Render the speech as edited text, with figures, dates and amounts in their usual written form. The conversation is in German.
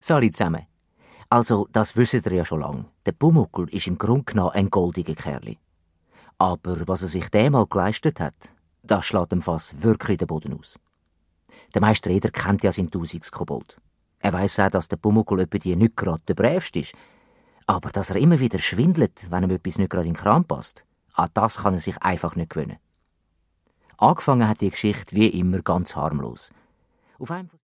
Salut zusammen. Also, das wisst ihr ja schon lange. Der Pumuckl ist im Grunde genommen ein goldiger Kerl. Aber was er sich mal geleistet hat, das schlägt ihm fast wirklich den Boden aus. Der Meister Eder kennt ja seinen Tausendskobold. Er weiss auch, dass der Pumuckl etwa die nicht gerade der Brävste ist. Aber dass er immer wieder schwindelt, wenn ihm etwas nicht gerade in den Kram passt, an das kann er sich einfach nicht gewöhnen. Angefangen hat die Geschichte wie immer ganz harmlos. Auf einem